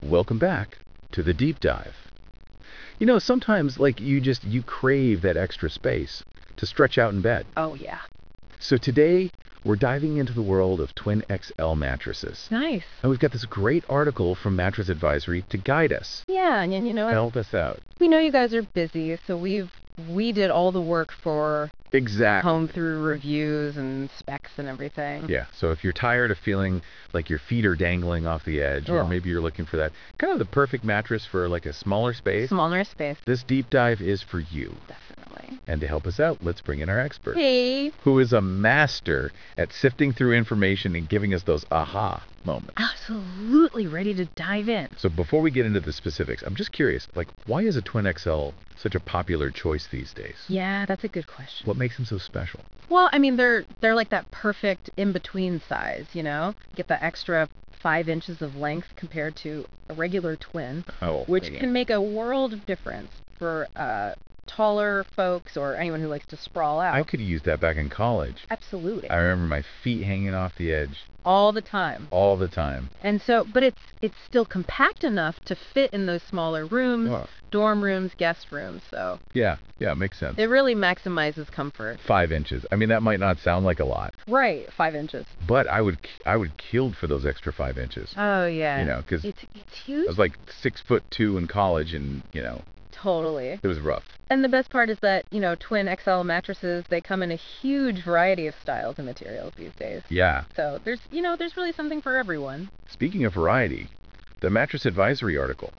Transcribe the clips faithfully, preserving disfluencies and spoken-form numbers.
Welcome back to the deep dive. You know, sometimes like you just you crave that extra space to stretch out in bed. Oh, yeah. So today we're diving into the world of twin X L mattresses. Nice. And we've got this great article from Mattress Advisory to guide us, Yeah, and you know what? help us out. We know you guys are busy, so we've we did all the work for Exactly. home through reviews and specs and everything. Yeah, so if you're tired of feeling like your feet are dangling off the edge, or Ugh. maybe you're looking for that kind of the perfect mattress for like a smaller space, Smaller space. this deep dive is for you. Definitely. And to help us out, let's bring in our expert, Hey. who is a master at sifting through information and giving us those aha moments. Absolutely ready to dive in. So before we get into the specifics, I'm just curious, like, why is a twin X L such a popular choice these days? Yeah, that's a good question. What makes them so special? Well, I mean, they're they're like that perfect in-between size, you know? Get the extra five inches of length compared to a regular twin, Oh, which yeah. can make a world of difference for uh, taller folks or anyone who likes to sprawl out. I could use that back in college. Absolutely. I remember my feet hanging off the edge All the time. all the time. And so, but it's it's still compact enough to fit in those smaller rooms, Wow. dorm rooms, guest rooms. So Yeah, yeah, makes sense. it really maximizes comfort. Five inches. I mean, that might not sound like a lot, Right, five inches. but I would I would killed for those extra five inches. Oh yeah. You know, 'cause it's it's I huge. was like six foot two in college, and you know, Totally. it was rough. And the best part is that, you know, twin X L mattresses, they come in a huge variety of styles and materials these days. Yeah. So there's, you know, there's really something for everyone. Speaking of variety, the Mattress Advisory article,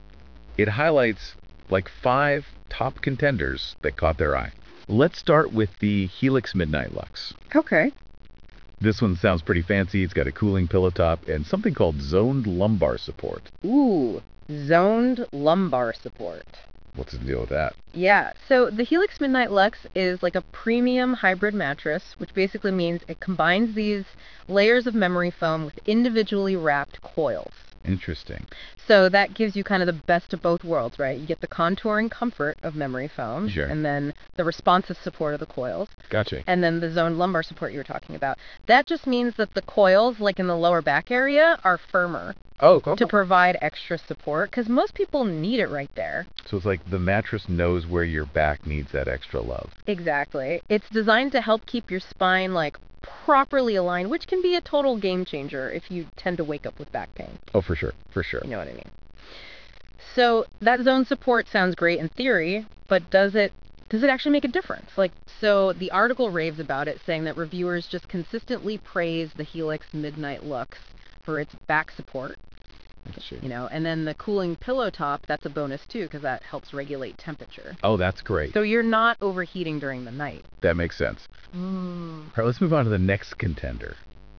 it highlights like five top contenders that caught their eye. Let's start with the Helix Midnight Lux. Okay. This one sounds pretty fancy. It's got a cooling pillow top and something called zoned lumbar support. Ooh, zoned lumbar support. What's the deal with that? Yeah, so the Helix Midnight Lux is like a premium hybrid mattress, which basically means it combines these layers of memory foam with individually wrapped coils. Interesting. So that gives you kind of the best of both worlds, right? You get the contouring comfort of memory foam, Sure. and then the responsive support of the coils, Gotcha. and then the zoned lumbar support you were talking about. That just means that the coils, like in the lower back area, are firmer Oh, cool. to provide extra support, because most people need it right there. So it's like the mattress knows where your back needs that extra love. Exactly. It's designed to help keep your spine like properly aligned, which can be a total game changer if you tend to wake up with back pain. Oh, for sure. For sure. You know what I mean? So that zone support sounds great in theory, but does it does it actually make a difference? Like, so the article raves about it, saying that reviewers just consistently praise the Helix Midnight Lux for its back support, you know, and then the cooling pillow top, that's a bonus too, because that helps regulate temperature. Oh, that's great. So you're not overheating during the night. That makes sense. Mm. All right, let's move on to the next contender.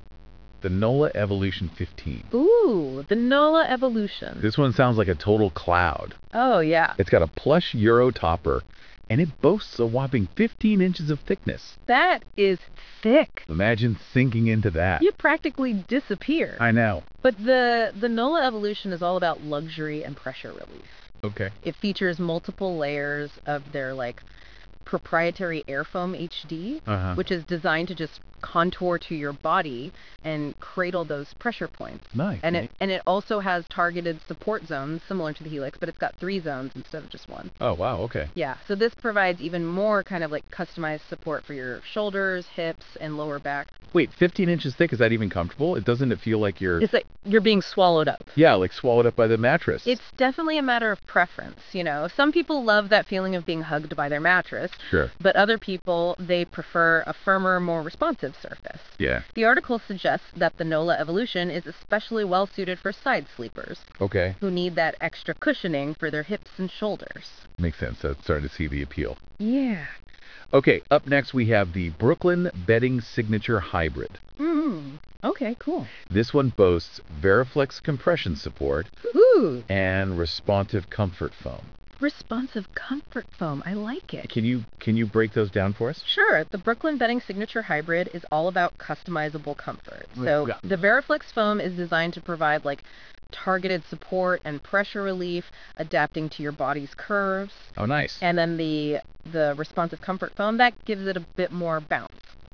The Nola Evolution fifteen. Ooh, the Nola Evolution. This one sounds like a total cloud. Oh, yeah. It's got a plush Euro topper, and it boasts a whopping fifteen inches of thickness. That is thick. Imagine sinking into that. You practically disappear. I know. But the, the Nola Evolution is all about luxury and pressure relief. Okay. It features multiple layers of their, like, proprietary Airfoam H D, Uh-huh. which is designed to just contour to your body and cradle those pressure points. Nice. And it and it also has targeted support zones similar to the Helix, but it's got three zones instead of just one. Oh, wow. Okay. Yeah, so this provides even more kind of like customized support for your shoulders, hips, and lower back. Wait, fifteen inches thick, is that even comfortable? It doesn't it feel like you're, It's like you're being swallowed up. yeah, like swallowed up by the mattress? It's definitely a matter of preference, you know. Some people love that feeling of being hugged by their mattress, Sure. but other people, they prefer a firmer, more responsive surface. Yeah. The article suggests that the Nola Evolution is especially well suited for side sleepers Okay. who need that extra cushioning for their hips and shoulders. Makes sense. I'm starting to see the appeal. Yeah. Okay, up next we have the Brooklyn Bedding Signature Hybrid. Mm. Okay, cool. This one boasts Veriflex compression support Ooh, and responsive comfort foam. responsive comfort foam. I like it. Can you can you break those down for us? Sure. The Brooklyn Bedding Signature Hybrid is all about customizable comfort. So Yeah. the Veriflex foam is designed to provide like targeted support and pressure relief, adapting to your body's curves. Oh, nice. And then the the responsive comfort foam, that gives it a bit more bounce.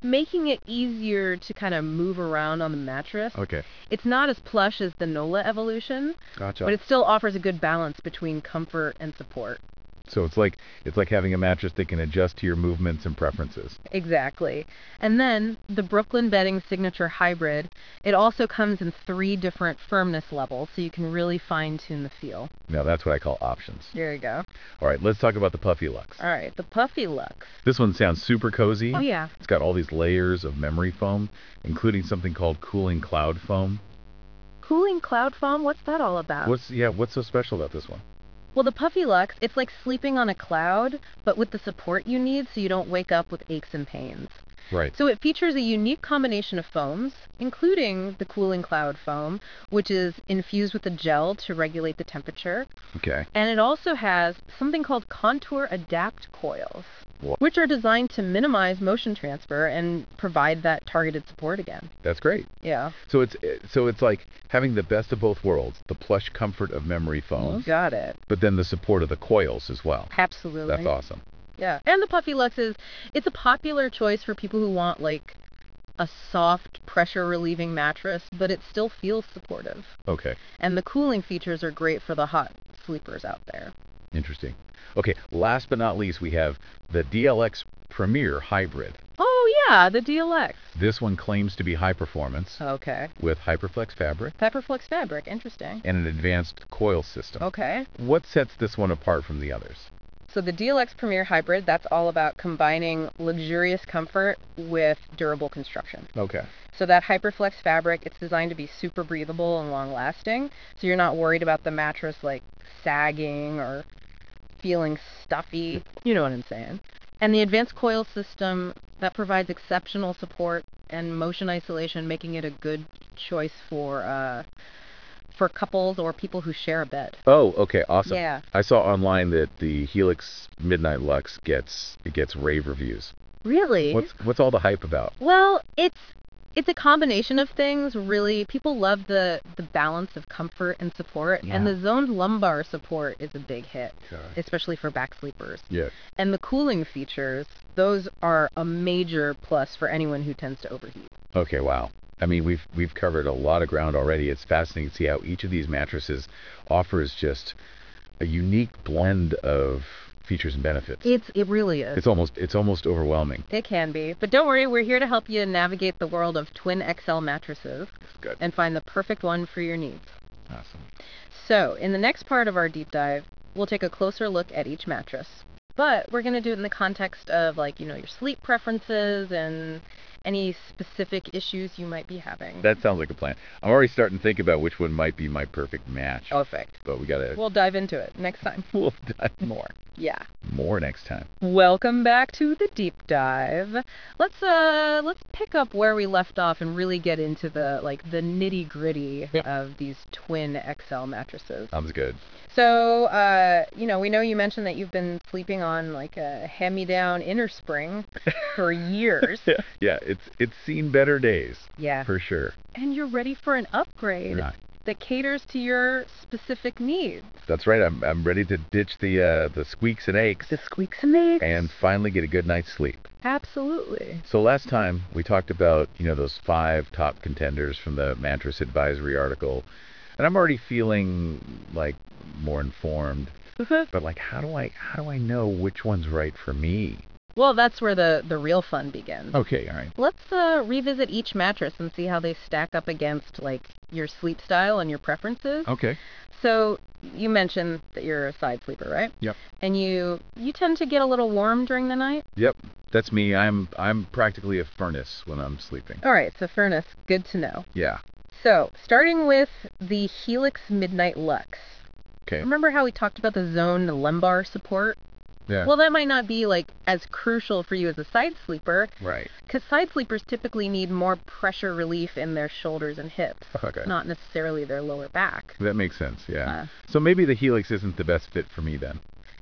making it easier to kind of move around on the mattress. Okay. It's not as plush as the Nola Evolution, Gotcha. but it still offers a good balance between comfort and support. So it's like it's like having a mattress that can adjust to your movements and preferences. Exactly. And then the Brooklyn Bedding Signature Hybrid, it also comes in three different firmness levels, so you can really fine-tune the feel. Now that's what I call options. There you go. All right, let's talk about the Puffy Lux. All right, the Puffy Lux. This one sounds super cozy. Oh, yeah. It's got all these layers of memory foam, including something called cooling cloud foam. Cooling cloud foam, what's that all about? What's yeah, what's so special about this one? Well, the Puffy Lux, it's like sleeping on a cloud, but with the support you need so you don't wake up with aches and pains. Right. So it features a unique combination of foams, including the cooling cloud foam, which is infused with a gel to regulate the temperature. Okay. And it also has something called Contour Adapt coils, Wha- which are designed to minimize motion transfer and provide that targeted support again. That's great. Yeah. So it's so it's like having the best of both worlds, the plush comfort of memory foam, Got it. but then the support of the coils as well. Absolutely. That's awesome. Yeah. And the Puffy Lux is, it's a popular choice for people who want like a soft pressure relieving mattress, but it still feels supportive. Okay. And the cooling features are great for the hot sleepers out there. Interesting. Okay, last but not least, we have the D L X Premier Hybrid. Oh yeah, the D L X. This one claims to be high performance Okay. with Hyperflex fabric Pepperflex fabric, interesting. and an advanced coil system. Okay. What sets this one apart from the others? So the D L X Premier Hybrid, that's all about combining luxurious comfort with durable construction. Okay. So that Hyperflex fabric, it's designed to be super breathable and long lasting. So you're not worried about the mattress like sagging or feeling stuffy. You know what I'm saying. And the advanced coil system, that provides exceptional support and motion isolation, making it a good choice for uh, for couples or people who share a bed. Oh, okay, awesome. Yeah. I saw online that the Helix Midnight Lux gets it gets rave reviews. Really? What's what's all the hype about? Well, it's it's a combination of things, really. People love the the balance of comfort and support, Yeah. and the zoned lumbar support is a big hit, Okay. especially for back sleepers. Yeah. And the cooling features, those are a major plus for anyone who tends to overheat. Okay, wow. I mean, we've we've covered a lot of ground already. It's fascinating to see how each of these mattresses offers just a unique blend of features and benefits. It's it really is. It's almost it's almost overwhelming. It can be. But don't worry, we're here to help you navigate the world of twin X L mattresses It's good. and find the perfect one for your needs. Awesome. So, in the next part of our deep dive, we'll take a closer look at each mattress. But we're going to do it in the context of, like, you know, your sleep preferences and any specific issues you might be having. That sounds like a plan. I'm already starting to think about which one might be my perfect match. Perfect. But we gotta We'll dive into it next time. we'll dive More. Yeah. more next time. Welcome back to the deep dive. Let's uh let's pick up where we left off and really get into the like the nitty gritty Yep. of these twin X L mattresses. Sounds good. So, uh, you know, we know you mentioned that you've been sleeping on like a hand-me-down inner spring for years. Yeah, it's it's seen better days Yeah. for sure. And you're ready for an upgrade Right. that caters to your specific needs. That's right. I'm I'm ready to ditch the uh, the squeaks and aches The squeaks and aches. and finally get a good night's sleep. Absolutely. So last time we talked about, you know, those five top contenders from the Mattress Advisory article, and I'm already feeling like more informed. But like, how do I how do I know which one's right for me? Well, that's where the, the real fun begins. Okay, all right. Let's uh, revisit each mattress and see how they stack up against like your sleep style and your preferences. Okay. So you mentioned that you're a side sleeper, right? Yep. And you you tend to get a little warm during the night. Yep. That's me. I'm I'm practically a furnace when I'm sleeping. All right, so furnace, good to know. Yeah. So starting with the Helix Midnight Lux. Okay. Remember how we talked about the zoned lumbar support? Yeah. Well, that might not be like as crucial for you as a side sleeper, Right. because side sleepers typically need more pressure relief in their shoulders and hips, Okay. not necessarily their lower back. That makes sense. Yeah. Uh, So maybe the Helix isn't the best fit for me then.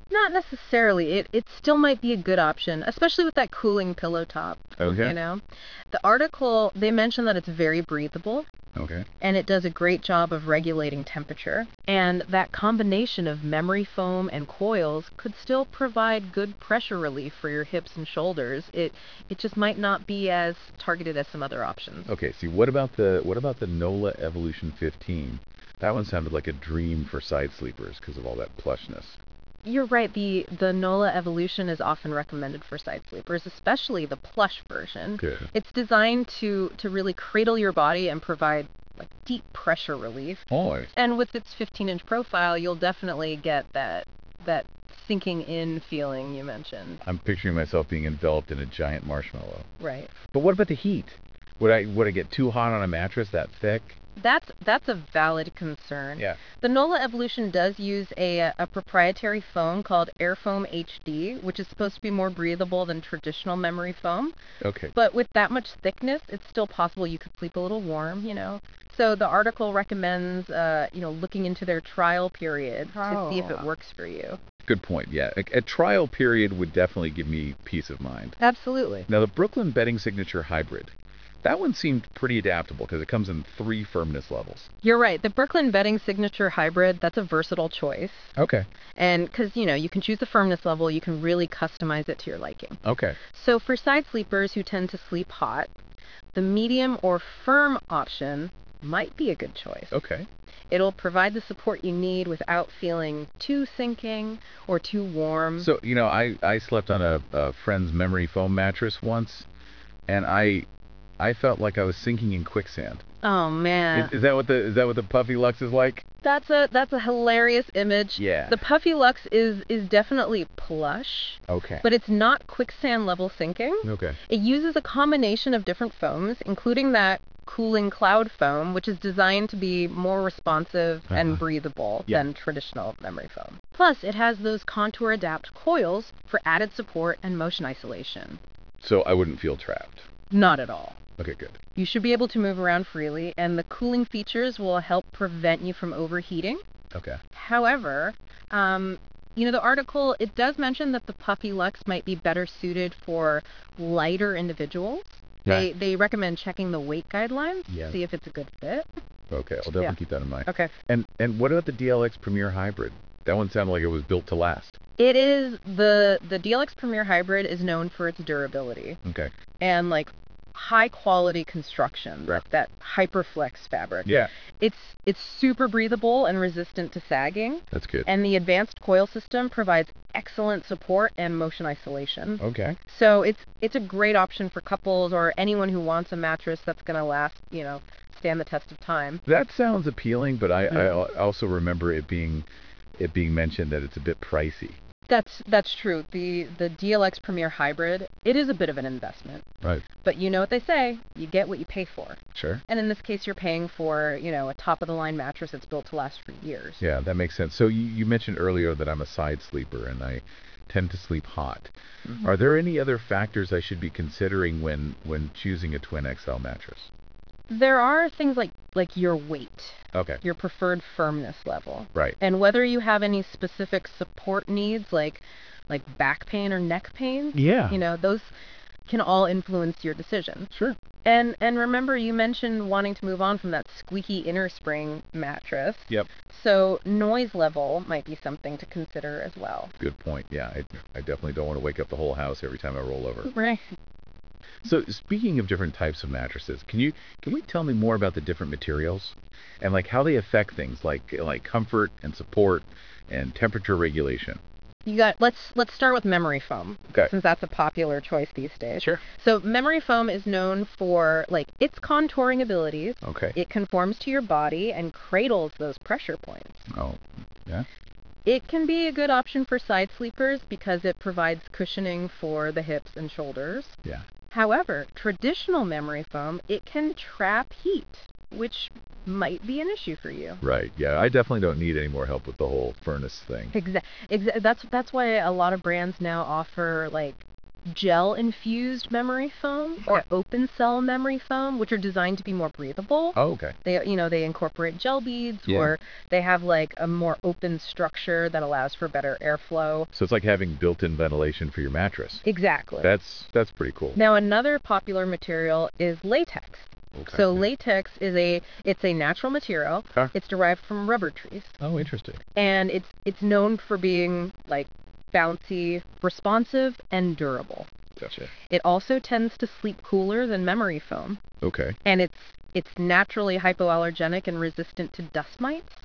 Not necessarily. It it still might be a good option, especially with that cooling pillow top. Okay. You know, the article, they mention that it's very breathable Okay. and it does a great job of regulating temperature. And that combination of memory foam and coils could still provide good pressure relief for your hips and shoulders. It it just might not be as targeted as some other options. Okay. See, what about the what about the Nola Evolution fifteen? That one sounded like a dream for side sleepers because of all that plushness. You're right. The the Nola Evolution is often recommended for side sleepers, especially the plush version. Good. It's designed to to really cradle your body and provide like deep pressure relief. Oh, And with its fifteen inch profile, you'll definitely get that that sinking in feeling you mentioned. I'm picturing myself being enveloped in a giant marshmallow. Right. But what about the heat? Would I would I get too hot on a mattress that thick? That's that's a valid concern. Yeah. The Nola Evolution does use a, a proprietary foam called Airfoam H D, which is supposed to be more breathable than traditional memory foam. Okay. But with that much thickness, it's still possible you could sleep a little warm, you know. So the article recommends, uh, you know, looking into their trial period to see if it Oh. works for you. Good point. Yeah. A, a trial period would definitely give me peace of mind. Absolutely. Now, the Brooklyn Bedding Signature Hybrid. That one seemed pretty adaptable because it comes in three firmness levels. You're right. The Brooklyn Bedding Signature Hybrid, that's a versatile choice. Okay. And because, you know, you can choose the firmness level, you can really customize it to your liking. Okay. So for side sleepers who tend to sleep hot, the medium or firm option might be a good choice. Okay. It'll provide the support you need without feeling too sinking or too warm. So, you know, I, I slept on a, a friend's memory foam mattress once, and I I felt like I was sinking in quicksand. Oh man. Is, is that what the is that what the Puffy Lux is like? That's a that's a hilarious image. Yeah. The Puffy Lux is is definitely plush, Okay. but it's not quicksand level sinking. Okay. It uses a combination of different foams, including that cooling cloud foam, which is designed to be more responsive and Uh-huh. breathable Yeah. than traditional memory foam. Plus, it has those contour adapt coils for added support and motion isolation. So I wouldn't feel trapped. Not at all. Okay, good. You should be able to move around freely, and the cooling features will help prevent you from overheating. Okay. However, um, you know, the article, it does mention that the Puffy Lux might be better suited for lighter individuals. They Yeah. they recommend checking the weight guidelines to Yeah. see if it's a good fit. Okay, I'll definitely Yeah. keep that in mind. Okay. And and what about the D L X Premier Hybrid? That one sounded like it was built to last. It is the the D L X Premier Hybrid is known for its durability Okay. and like high quality construction, Right. like that Hyperflex fabric. Yeah. It's it's super breathable and resistant to sagging, That's good. and the advanced coil system provides excellent support and motion isolation. Okay. So it's it's a great option for couples or anyone who wants a mattress that's going to last, you know, stand the test of time. That sounds appealing, but I, I Mm. al- also remember it being it being mentioned that it's a bit pricey. That's that's true. The the D L X Premier Hybrid, it is a bit of an investment. Right. But you know what they say, you get what you pay for. Sure. And in this case, you're paying for, you know, a top of the line mattress that's built to last for years. Yeah, that makes sense. So you, you mentioned earlier that I'm a side sleeper and I tend to sleep hot. Mhm. Are there any other factors I should be considering when when choosing a Twin X L mattress? There are things like like your weight, Okay. your preferred firmness level, Right. and whether you have any specific support needs like like back pain or neck pain. Yeah. You know, those can all influence your decision. Sure. And and remember, you mentioned wanting to move on from that squeaky inner spring mattress. Yep. So noise level might be something to consider as well. Good point. Yeah, I, I definitely don't want to wake up the whole house every time I roll over. Right. So speaking of different types of mattresses, can you can we tell me more about the different materials and like how they affect things like like comfort and support and temperature regulation? You got let's let's start with memory foam. Okay. Since that's a popular choice these days. Sure. So memory foam is known for like its contouring abilities. Okay. It conforms to your body and cradles those pressure points. Oh, yeah. It can be a good option for side sleepers because it provides cushioning for the hips and shoulders. Yeah. However, traditional memory foam, it can trap heat, which might be an issue for you. Right. Yeah. I definitely don't need any more help with the whole furnace thing. Exactly. Exa- that's that's why a lot of brands now offer like gel-infused memory foam or open cell memory foam, which are designed to be more breathable. Oh, okay. They, you know, they incorporate gel beads, Yeah. or they have like a more open structure that allows for better airflow. So it's like having built-in ventilation for your mattress. Exactly. That's that's pretty cool. Now, another popular material is latex. Okay. So latex is a it's a natural material. Huh. It's derived from rubber trees, Oh, interesting. and it's it's known for being like bouncy, responsive, and durable. Gotcha. It also tends to sleep cooler than memory foam, Okay. and it's it's naturally hypoallergenic and resistant to dust mites.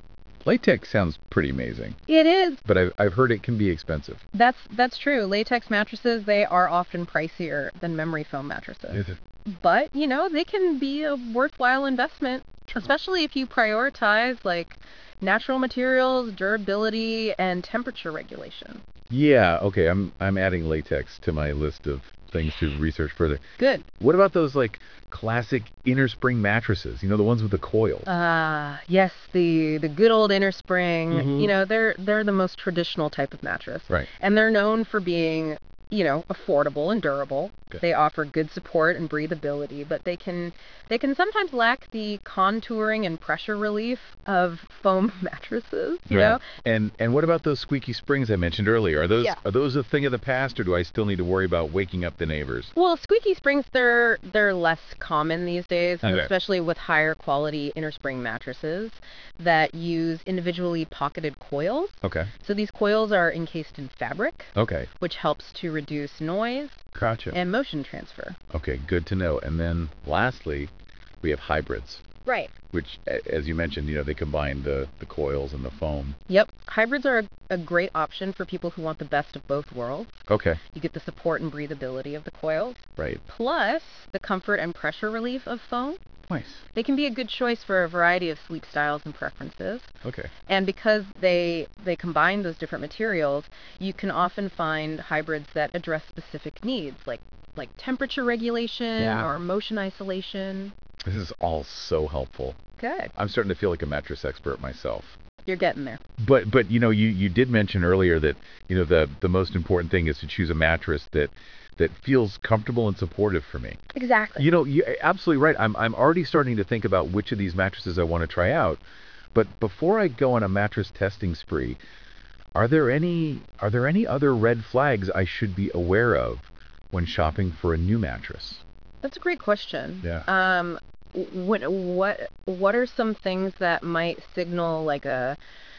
Latex sounds pretty amazing, It is. but I've I've heard it can be expensive. That's that's true. Latex mattresses, they are often pricier than memory foam mattresses. it? But, you know, they can be a worthwhile investment, especially if you prioritize like natural materials, durability, and temperature regulation. Yeah. Okay. I'm I'm adding latex to my list of things to research further. Good. What about those like classic inner spring mattresses? You know, the ones with the coil. Ah, yes, the the good old inner spring. Mhm. You know, they're they're the most traditional type of mattress. Right. And they're known for being, you know, affordable and durable. Good. They offer good support and breathability, but they can they can sometimes lack the contouring and pressure relief of foam mattresses, you Right. know? And and what about those squeaky springs I mentioned earlier? Are those Yeah. are those a thing of the past, or do I still need to worry about waking up the neighbors? Well, squeaky springs, they're they're less common these days, Okay. especially with higher quality inner spring mattresses that use individually pocketed coils. Okay. So these coils are encased in fabric, Okay. which helps to reduce noise Gotcha. and motion transfer. Okay. Good to know. And then lastly, we have hybrids, Right. which, a- as you mentioned, you know, they combine the the coils and the foam. Yep. Hybrids are a, a great option for people who want the best of both worlds. Okay. You get the support and breathability of the coils, Right. plus the comfort and pressure relief of foam. Nice. They can be a good choice for a variety of sleep styles and preferences. Okay. And because they they combine those different materials, you can often find hybrids that address specific needs, like like temperature regulation Yeah. or motion isolation. This is all so helpful. Good. I'm starting to feel like a mattress expert myself. You're getting there. But but you know, you you did mention earlier that, you know, the the most important thing is to choose a mattress that that feels comfortable and supportive for me. Exactly. You know, you're absolutely right. I'm I'm already starting to think about which of these mattresses I want to try out. But before I go on a mattress testing spree, are there any are there any other red flags I should be aware of when shopping for a new mattress? That's a great question. Yeah. Um, what what what are some things that might signal like a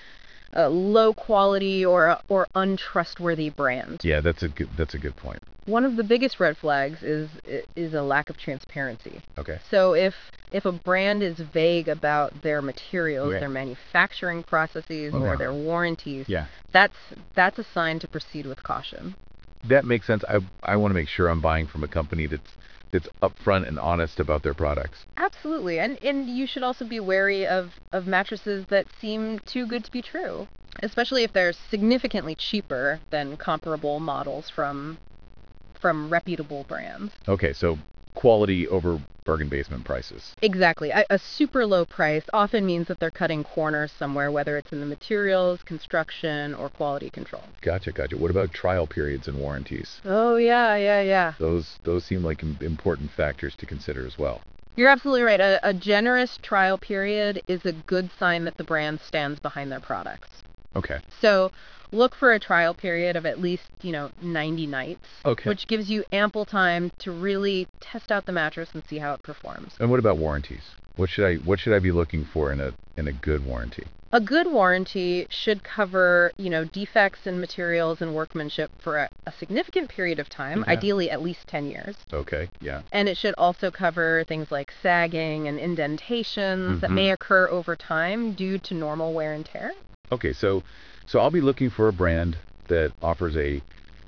a low quality or or untrustworthy brand? Yeah, that's a good that's a good point. One of the biggest red flags is is a lack of transparency. Okay. So if if a brand is vague about their materials, Right. their manufacturing processes, Okay. or their warranties, Yeah. that's that's a sign to proceed with caution. That makes sense. I I want to make sure I'm buying from a company that's that's upfront and honest about their products. Absolutely. And and you should also be wary of of mattresses that seem too good to be true, especially if they're significantly cheaper than comparable models from from reputable brands. Okay, so quality over bargain basement prices. Exactly. A, a super low price often means that they're cutting corners somewhere, whether it's in the materials, construction, or quality control. Gotcha, gotcha. What about trial periods and warranties? Oh, yeah, yeah, yeah. Those those seem like im- important factors to consider as well. You're absolutely right. A, a generous trial period is a good sign that the brand stands behind their products. Okay. So look for a trial period of at least, you know, ninety nights, Okay. which gives you ample time to really test out the mattress and see how it performs. And what about warranties? What should I what should I be looking for in a in a good warranty? A good warranty should cover, you know, defects in materials and workmanship for a, a significant period of time, Okay. ideally at least ten years. Okay. Yeah. And it should also cover things like sagging and indentations that Mhm. may occur over time due to normal wear and tear. Okay, so so I'll be looking for a brand that offers a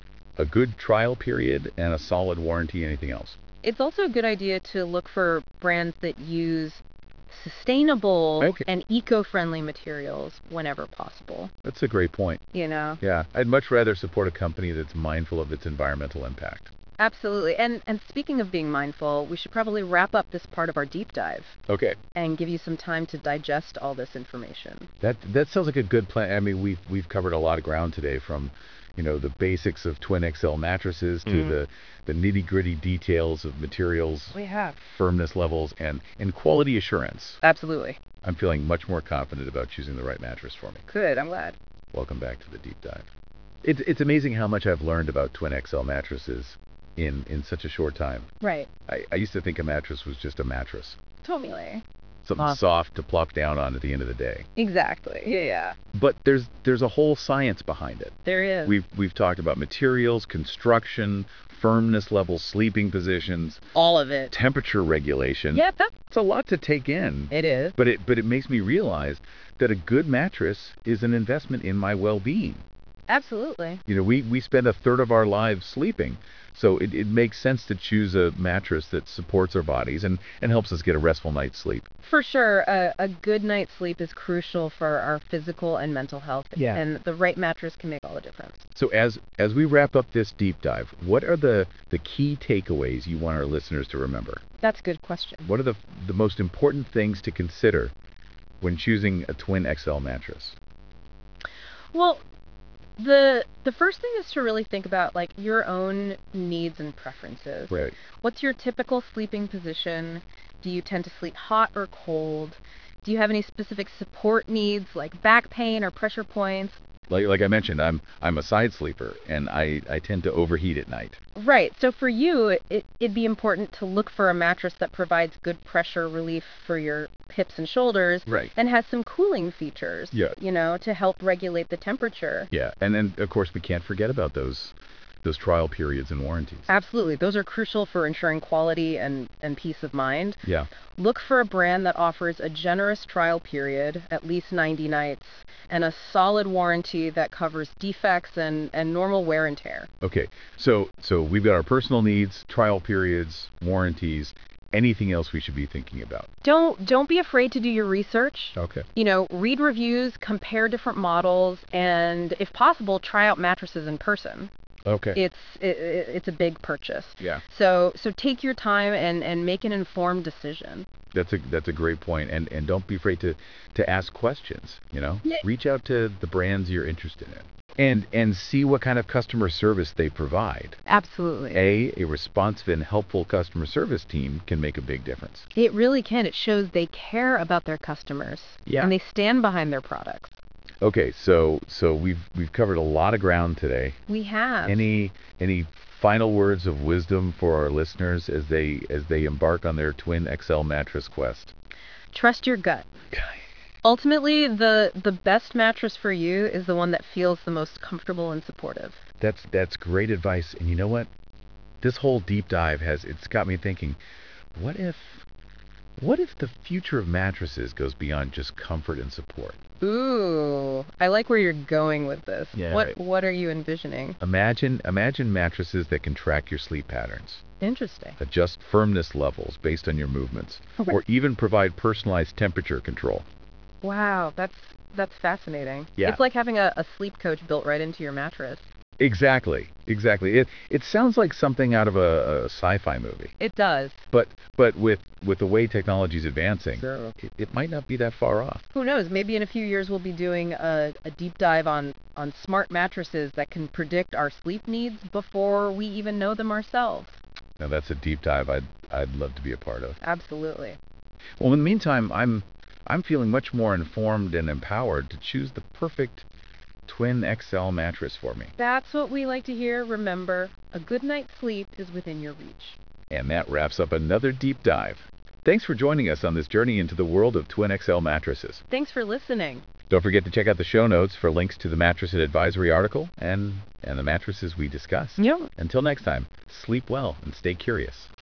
a good trial period and a solid warranty. Anything else? It's also a good idea to look for brands that use sustainable Okay. and eco-friendly materials whenever possible, That's a great point. you know? Yeah, I'd much rather support a company that's mindful of its environmental impact. Absolutely. And and speaking of being mindful, we should probably wrap up this part of our deep dive Okay. and give you some time to digest all this information. That that sounds like a good plan. I mean, we've we've covered a lot of ground today, from, you know, the basics of Twin X L mattresses to Mm. the, the nitty-gritty details of materials, We have. firmness levels, and, and quality assurance. Absolutely. I'm feeling much more confident about choosing the right mattress for me. Good. I'm glad. Welcome back to the deep dive. It's it's amazing how much I've learned about Twin X L mattresses in, in such a short time. Right. I, I used to think a mattress was just a mattress, Totally. something Huh. soft to plop down on at the end of the day. Exactly. Yeah, yeah. But there's there's a whole science behind it. There is. We've we've talked about materials, construction, firmness levels, sleeping positions, all of it. temperature regulation. Yeah, that It's a lot to take in. it is. But it but it makes me realize that a good mattress is an investment in my well-being. Absolutely. You know, we, we spend a third of our lives sleeping. So it, it makes sense to choose a mattress that supports our bodies and, and helps us get a restful night's sleep. For sure, a, a good night's sleep is crucial for our physical and mental health. Yeah. And the right mattress can make all the difference. So as as we wrap up this deep dive, what are the, the key takeaways you want our listeners to remember? That's a good question. What are the, the most important things to consider when choosing a Twin X L mattress? Well, the the first thing is to really think about like your own needs and preferences. Right. What's your typical sleeping position? Do you tend to sleep hot or cold? Do you have any specific support needs like back pain or pressure points? Like like I mentioned, I'm I'm a side sleeper and I, I tend to overheat at night. Right. So for you, it, it'd be important to look for a mattress that provides good pressure relief for your hips and shoulders. Right. And has some cooling features, Yeah. you know, to help regulate the temperature. Yeah. And then of course we can't forget about those those trial periods and warranties. Absolutely. Those are crucial for ensuring quality and, and peace of mind. Yeah. Look for a brand that offers a generous trial period, at least ninety nights, and a solid warranty that covers defects and, and normal wear and tear. Okay. So so we've got our personal needs, trial periods, warranties, anything else we should be thinking about. Don't don't be afraid to do your research. Okay. You know, read reviews, compare different models, and if possible, try out mattresses in person. Okay. It's it, it- it's a big purchase. Yeah. So so take your time and, and make an informed decision. That's a that's a great point. And and don't be afraid to to ask questions, you know? Yeah. Reach out to the brands you're interested in. And and see what kind of customer service they provide. Absolutely. A a responsive and helpful customer service team can make a big difference. It really can. It shows they care about their customers. Yeah. And they stand behind their products. Okay, so so we've we've covered a lot of ground today. We have. Any any final words of wisdom for our listeners as they as they embark on their Twin X L mattress quest? Trust your gut. Ultimately, the the best mattress for you is the one that feels the most comfortable and supportive. That's that's great advice. And you know what? This whole deep dive has it's got me thinking, what if what if the future of mattresses goes beyond just comfort and support? Ooh, I like where you're going with this. Yeah, What right. what are you envisioning? Imagine imagine mattresses that can track your sleep patterns, Interesting. adjust firmness levels based on your movements, Okay. or even provide personalized temperature control. Wow, that's that's fascinating. Yeah. It's like having a, a sleep coach built right into your mattress. Exactly, exactly. It it sounds like something out of a, a sci-fi movie, It does. but but with with the way technology is advancing, Sure. it, it might not be that far off. Who knows? Maybe in a few years we'll be doing a, a deep dive on, on smart mattresses that can predict our sleep needs before we even know them ourselves. Now that's a deep dive I'd I'd love to be a part of. Absolutely. Well, in the meantime, I'm I'm feeling much more informed and empowered to choose the perfect Twin X L mattress for me. That's what we like to hear. Remember, a good night's sleep is within your reach. And that wraps up another deep dive. Thanks for joining us on this journey into the world of Twin X L mattresses. Thanks for listening. Don't forget to check out the show notes for links to the mattress and advisory article and and the mattresses we discussed. Yep. Until next time, sleep well and stay curious.